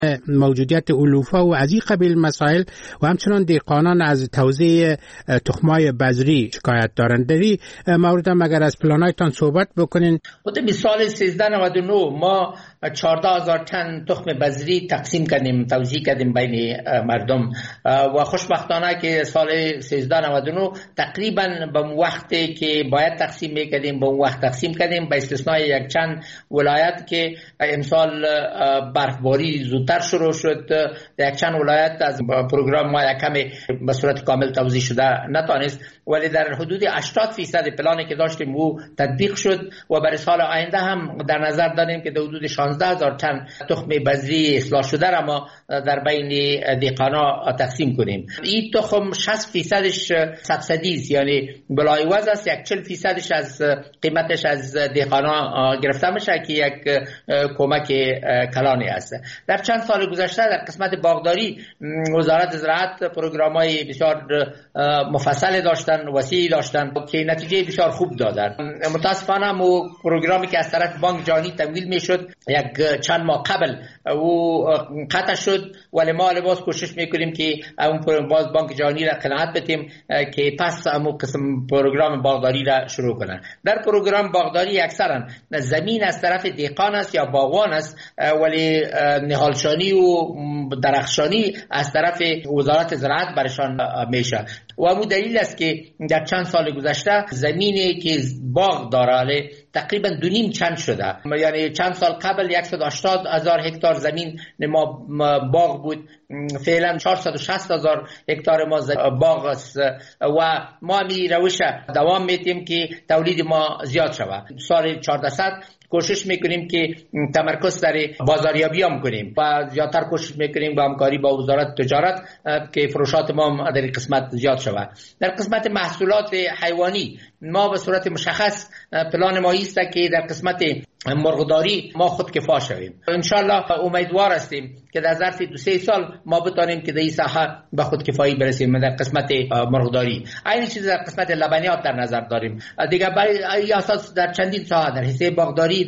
موجودیت علوفه و از این قبیل مسائل و همچنان دهقانان از توزیع تخمای بذری شکایت دارند. در این مورد هم اگر از پلانایتان صحبت بکنین. خود سال 1399 ما 14,000 تن تخم بذری تقسیم کردیم، توزیع کردیم بین مردم و خوشبختانه که سال 1399 تقریبا به وقتی که باید تقسیم میکردیم به وقت تقسیم کردیم، به استثنای یک چند ولایت که امسال برفباری زودتر شروع شد. یک چند ولایت از پروگرام ما یک کمی به صورت کامل توزیع شده نتانست، ولی در حدود 80% پلانی که داشتیم او تطبیق شد و برای سال آینده هم در نظر داریم که در حدود 16,000 تن تخم بذری اصلاح شده را ما در بین دهقانا تقسیم کنیم. این تخم 60%ش سبسیدی است، یعنی بلایوز است، 40%ش از قیمتش از دهقانا گرفته میشه که یک کمک کلانی است. در چند سال گذشته در قسمت باغداری وزارت زراعت پروگرام‌های بسیار مفصل داشتن، وسیع داشتن که نتیجه بسیار خوب دادن. متاسفانه مو پروگرامی که از طرف بانک جهانی تمویل میشد یک چند ماه قبل او قطع شد، ولی ما لباس کوشش میکنیم که اون باز بانک جهانی را قناعت بدیم که پس امو قسم پروگرام باغداری را شروع کنن. در پروگرام باغداری اکثرا زمین از طرف دهقان است یا باغوان است، ولی نهالشانی و درخشانی از طرف وزارت زراعت برشان میشه و همون دلیل است که در چند سال گذشته زمینی که باغ داره تقریبا 2.5 چند شده. یعنی چند سال قبل 180,000 هکتار زمین ما باغ بود، فعلا 460,000 هکتار ما باغ است و ما می روش دوام میتیم که تولید ما زیاد شود. سال 1400 کوشش میکنیم که تمرکز در بازاریابی هم کنیم و زیادتر کوشش میکنیم با همکاری با وزارت تجارت که فروشات ما در این قسمت زیاد شود. در قسمت محصولات حیوانی ما به صورت مشخص پلان ما است که در قسمت مرغداری ما خودکفا شویم. انشالله امیدوار هستیم که در ظرف 2-3 سال ما بتانیم که در این ساحه به خودکفایی برسیم در قسمت مرغداری. این چیز در قسمت لبنیات در نظر داریم. دیگه برای اساس در چندین ساحه، در حیث باغداری،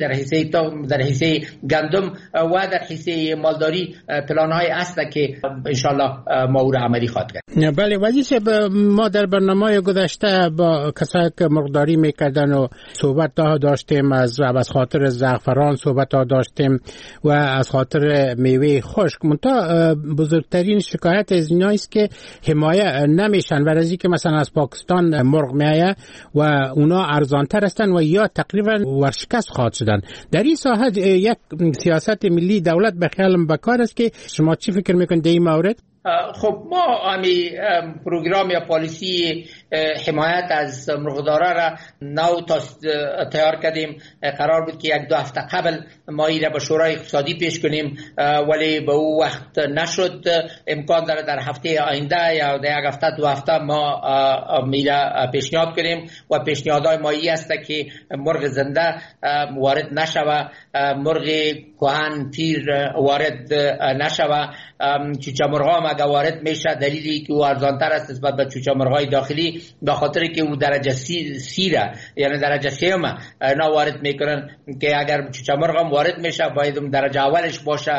در حیث گندم و در حیث مالداری پلان‌های است که انشالله ما او را عملی خواهد کرد. بله وزیر، ما در برنامه گذشته با کسایی که مرغداری میکردن و صحبت داشتیم، از خاطر زعفران صحبت داشتیم و از خاطر میوه خشک. منتها بزرگترین شکایت از اینا است که حمایه نمیشن و از اینکه مثلا از پاکستان مرغ میایه و اونا ارزانتر هستن و یا تقریبا ورشکست خواهد شدن. در این ساحه یک سیاست ملی دولت به خیالم بکار است که شما چی فکر میکنید در این مورد؟ خب ما همی پروگرام یا پالیسی حمایت از مرغدارا را نو تیار کردیم. قرار بود که 1-2 هفته قبل ما این را به شورای اقتصادی پیش کنیم، ولی به او وقت نشد. امکان داره در هفته آینده یا در 1 هفته 2 هفته ما میره پیشنهاد کنیم و پیشنهادهای ما این است که مرغ زنده وارد نشوه، مرغ کهن پیر وارد نشوه. چوچه مرغ هم اگر وارد میشه دلیلی که او ارزانتر است نسبت به چوچه مرغ‌های داخلی به خاطر که او درجه سیره، یعنی درجه سیومه اینا وارد میکنن که اگر چوچه مرغ هم وارد میشه باید درجه اولش باشه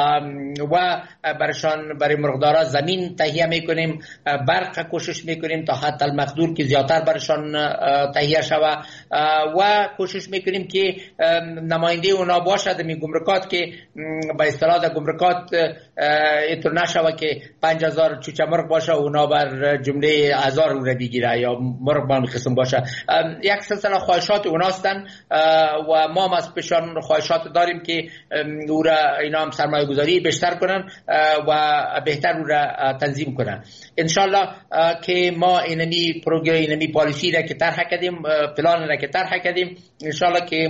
و برای مرغدارا زمین تهیه میکنیم، برق کوشش میکنیم تا حد المقدور که زیادتر برشان تهیه شوه و کوشش میکنیم که نماینده اونا باشه در گمرکات که به اصطلاح در گمرکات اینطور نشوه که 5,000 چوچه مرغ باشه اونا بر جمله 1000 رو بگیره یا مرغ با قسم باشه. یک سلسله خواهشات اوناستن و ما هم از پیشان خواهشات داریم که او را اینا هم سرمایه گذاری بیشتر کنن و بهتر او را تنظیم کنن. انشالله که ما اینمی پروگرام اینمی پالیسی را که طرح کردیم، پلان را که طرح کردیم، انشالله که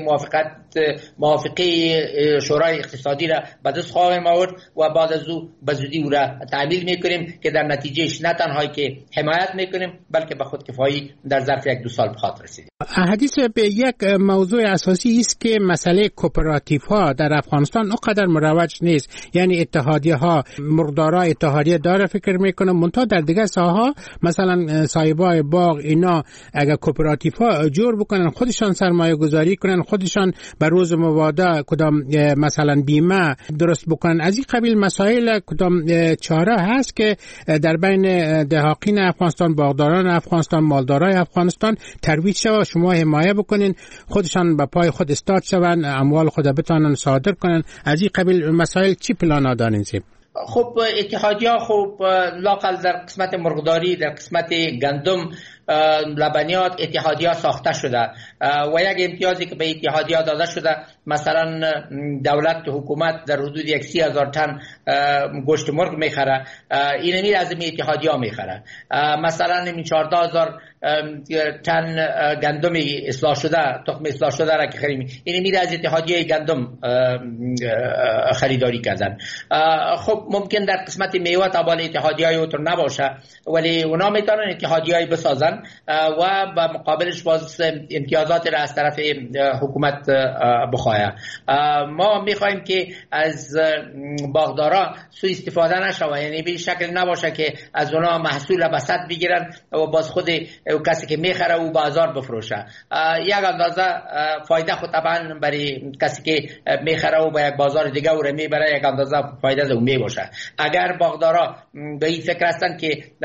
موافقه شورای اقتصادی را به دست خواهیم آورد و بعد از او به زودی او را تعمیل میکنیم که در نتیجهش نه تنها که حمایت میکنیم بلکه بلکه به خودکفایی در ظرف 1-2 سال به خاطر رسیدیم. حدیث به یک موضوع اساسی است که مسئله کوپراتیف ها در افغانستان اونقدر مروج نیست. یعنی اتحادیه ها، مرغدارا اتحادیه داره فکر میکنه، منتها در دیگه ساحه مثلا صاحبای باغ اینا اگر کوپراتیف ها جور بکنن، خودشان سرمایه گذاری کنن، خودشان به روز مبادا کدام مثلا بیمه درست بکنن، از این قبیل مسائل کدام چاره هست که در بین دهاقین افغانستان، باغداران افغانستان، مالدارای افغانستان ترویج شود، شما حمایه بکنین، خودشان به پای خود استاد شون، اموال خود بتونن صادر کنن. از این قبیل مسائل چی پلانا دارین؟ خب اتحادیه خب لاقل در قسمت مرغداری، در قسمت گندم، لبنیات اتحادیه ساخته شده و یک امتیازی که به اتحادیه داده شده، مثلا دولت حکومت در حدود 30,000 تن گوشت مرغ میخره، اینمی از این اتحادیه میخره. مثلا این 14,000 تن گندم اصلاح شده، تخم اصلاح شده را که خریم، اینمی از اتحادیه گندم خریداری کردن. خب ممکن در قسمت میوه تابال اتحادیه اوتر نباشه، ولی اونا میتونن اتحادیه بسازن و به مقابلش باز امتیازات را از طرف حکومت بخواهد. ما میخوایم که از باغدارا سوء استفاده نشه، یعنی به شکل نباشه که از اونا محصول بسط بگیرن و باز خود کسی که میخره او بازار بفروشه. یک اندازه فایده خود طبعا برای کسی که میخره و به یک بازار دیگه او را میبره، یک اندازه فایده از اون میباشه. اگر باغدارا به این فکر هستن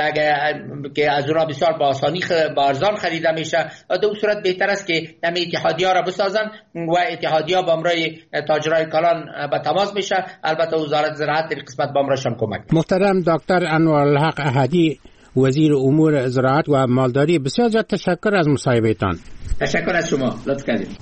که از اونا بسیار با آسانی با ارزان خریده میشه، در اون صورت بهتر است که همه اتحادیه را بسازن و اتحادیه با امرای تاجرای کلان به تماس میشه. البته وزارت زراعت در قسمت با امرایشان کمک. محترم دکتر انوارالحق احدی، وزیر امور زراعت و مالداری، بسیار زیاد تشکر از مصاحبهتان. تشکر از شما، لطف کردید.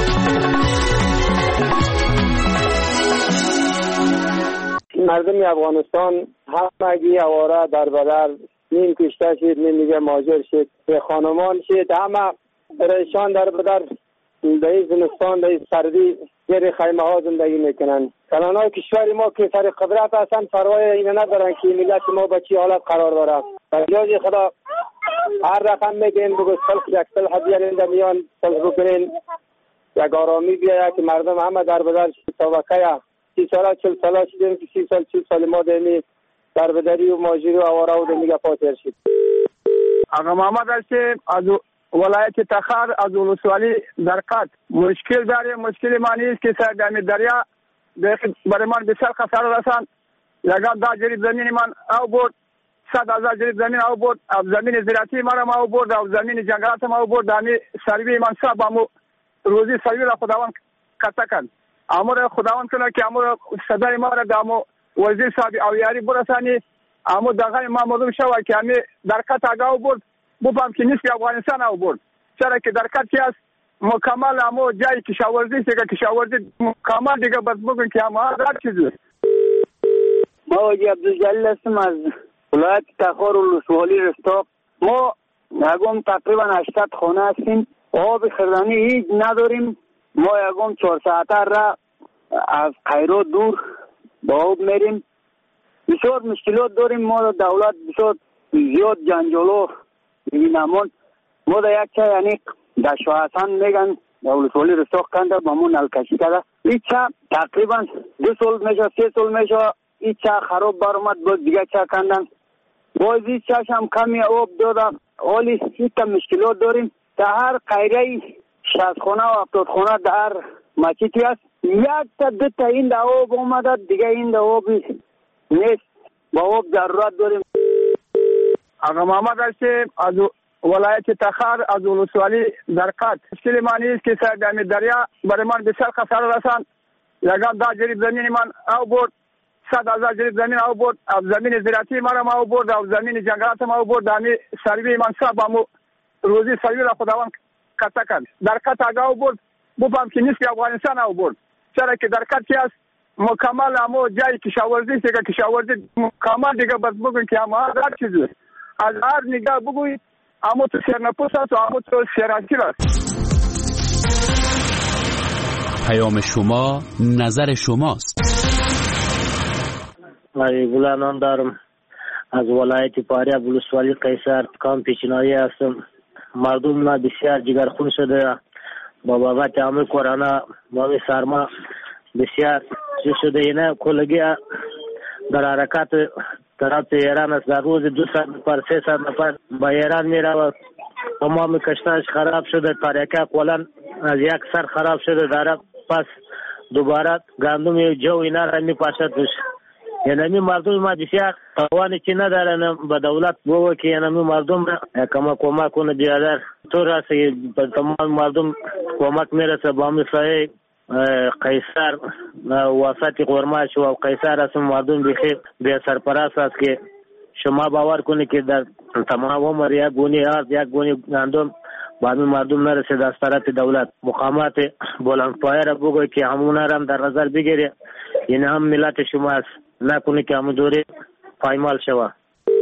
مردم افغانستان همگی آواره در بدر، نیم کشته شد، نیم دیگه مهاجر شد، به خانمان شد، همه پریشان در بدر در زمستان، در سردی زیر خیمه ها زندگی میکنن. کلانای کشور ما که سر قدرت هستن پروای اینو ندارن که ملت ما به چی حالت قرار داره. بجای خدا هر رقم میگیم بگو یک صلح بیارین میان صلح بکنین، یک آرامی بیاید که مردم همه در بدر طبقه 30 ساله 40 ساله شدیم که 30 سال 40 سال ما دمی در بدری و ماجری و آواره و دمیگه پاتر شد. آقا محمد هستیم از ولایت تخار، از ولسوالی درقت. مشکل داریم، مشکل ما نیست که سر دمی دریا برای من بسیار خساره رسان. یکم دا جریب زمین من او برد، 100,000 جریب زمین او برد، از زمین زراعتی ما او برد، از زمین جنگلات ما او برد، دمی سروی من سب همو روزی سروی را خداوند قطع کن. امور خداوند کنه که امور صدای ما را دامو وزیر صاحب او یاری برسانی، امور دغه ما معلوم شوه که همی درکت اگاو برد بفهم که نیست افغانستان او برد، چرا که درکت که است مکمل امو جای کشاورزی که کشاورزی مکمل دیگه بس بگن که همه هر چیزی. ما وجی عبدالجلیل هستم از ولایت تخار و ولسوالی رستاق. ما یکم تقریبا 80 خانه هستیم، آب خردنی هیچ نداریم. ما یکم 4 ساعته را از قیرو دور با آب میریم، بسیار مشکلات داریم. ما دولت بسیار زیاد جنجالو میبینمون. ما در یک چه یعنی در شاهستان میگن در ولسوالی رستاق کنده با مون نلکشی کرده، این چه تقریبا 2 سال میشه 3 سال میشه این چه خراب برامد، باز دیگه چه کندن، باز این چهش هم کمی آب داده. حالی سیتا مشکلات داریم. در هر قیره 60 خانه و 70 خانه در هر مسجدی است، یک تا 2 تا این در آب آمده، دیگه این در آب نیست، با آب ضرورت داریم. آقا محمد هستیم از ولایت تخار، از ولسوالی درقت. مشکل ما نیست که سر دمی دریا برای من بسیار خساره رسان. یکم دا جریب زمین من او برد، 100,000 جریب زمین او برد، از زمین زراعتی ما او برد، از زمین جنگلات ما او برد، دمی سروی من سب همو روزی سروی را خداوند قطع کن. درکت اگاو برد بفهم که نیست افغانستان او برد، چرا که درکت که است مکمل همو جای کشاورزی که کشاورزی مکمل دیگه بس بگن که همه هر چیزی. از هر نگاه بگوید همو تو سرنپوس است و همو تو سرانسیر است. پیام شما نظر شماست. گلانان دارم از ولایت فاریاب ولسوالی قیصر کام پیشنهایی هستم. مردم نا بسیار جگرخون شده با بابت عامل کرونا با سرما بسیار چیز شده. اینه کلگی در حرکت طرف ایران است. در روز 200 نفر 300 نفر با ایران میره و تمام کشتاش خراب شده. تاریکه کلان از یک سر خراب شده داره. پس دوباره گندم جو اینا را میپاشد توش. یعنی مردم ما بسیار توانی که ندارن به دولت بگو که یعنی مردم را کمک کنه بیادر طور است که تمام مردم کمک میرسه با مثل قیصر وسط قرماش و قیصر است. مردم بخیر به سرپرست است که شما باور کنید که در تمام عمر یک گونی آرد یک گونی گندم با همین مردم نرسید. از طرف دولت مقامات بلندپایه را بگوی که همون را هم در نظر بگیره. این هم ملت شما است، نکنی که همون دوری پایمال شود.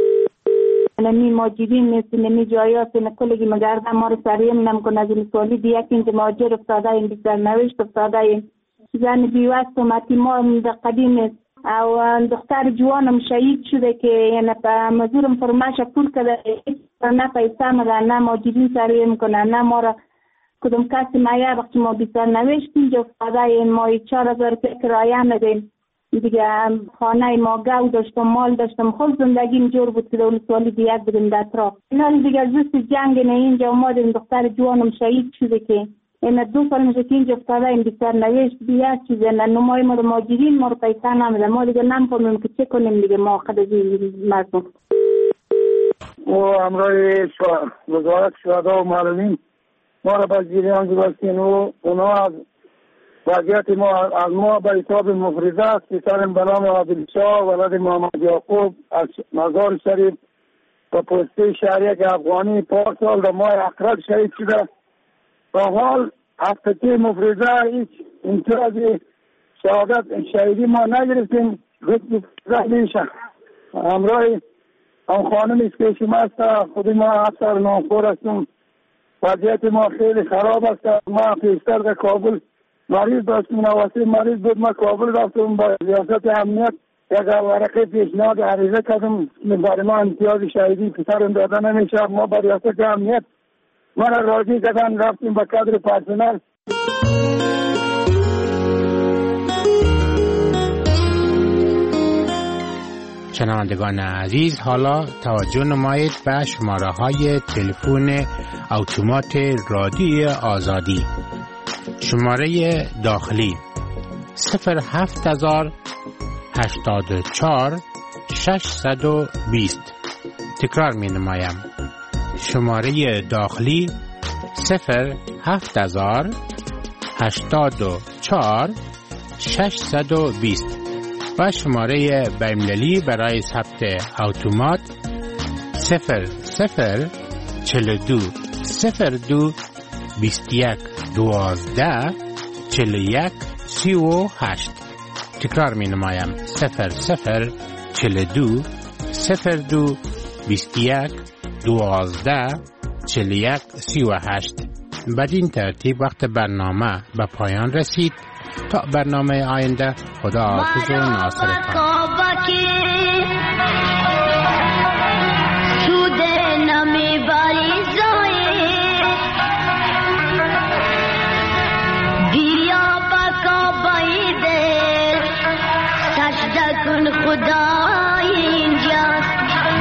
نمی ماجرین نیست نمی جایات نکلگی مگرده ما رو سریم نم کنه. از این سوالی دیگه که اینجا ماجر افتاده این بیشتر نوشت افتاده این زن بیوست و ماتی ما در قدیم است او دختر جوانم شهید شده که یعنی مزورم فرماش پول کرده نه پیسه مده نه ماجرین سریم کنه نه ما را کدوم کسی مایه وقتی ما بیشتر نوشت اینجا افتاده این ما 4000 کرایه ندیم دیگه. خانه ما گاو داشتم مال داشتم خود زندگیم جور بود که دولت سوالی دیگه بودیم در اطراف اینا دیگه زوست جنگ نه اینجا اومدیم دختر جوانم شهید شده که این 2 سال میشه که اینجا افتاده این بیشتر نوشت دیگه چیزه نه نمای ما رو ماجرین ما رو پیسه نمیده ما دیگه نمیفهمیم که چه کنیم دیگه ما خود از مردم و امروی وزارت شهدا و معلمین ما را به جریان گذاشتین و اونا از وضعیت ما از ما به حساب مفرزه است پسرم به نام عادلشاه ولد محمد یعقوب از مزار شریف و پسته شهریه که افغانی 5 سال در ماه اکرد شهید شده. با حال هفته مفرزه هیچ امتیاز شهادت شهیدی ما نگرفتیم. رتب میشه همراه هم خانم است که شما است. خود ما افسر نامخور هستم. وضعیت ما خیلی خراب است. ما پیشتر در کابل مریض داشتیم نواسی مریض بود. ما کابل رفتم با ریاست امنیت یک ورقه پیشنهاد عریضه کردم برای ما امتیاز شهیدی پسرم داده نمیشه. ما با ریاست امنیت ما را راضی کردن رفتیم با کادر پرسنل. شنوندگان عزیز حالا توجه نمایید به شماره های تلفن اتومات رادیوی آزادی. شماره داخلی 07084 620. تکرار می نمایم. شماره داخلی 07084 620 و شماره بین‌المللی برای ثبت اتومات 0042 02 21 12 41 38. تکرار می نمایم 0042 02 21 12 41 38. بدین ترتیب وقت برنامه به پایان رسید. تا برنامه آینده خدا حافظ و ناصرتان. خدا اینجاست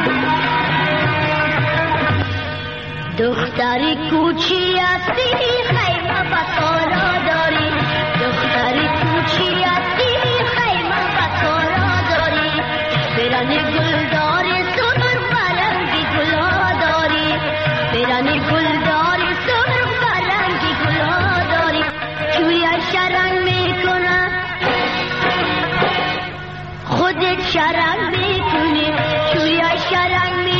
دختری کوچی هستی خیمه بسارا داری دختری کوچی هستی خیمه بسارا داری برنی گلداری سرخ برنگی گلا داری برنی گلداری سرخ برنگی گلا داری چویش رنگ میکنه خودت شرنگ میکنی چویش رنگ میکنی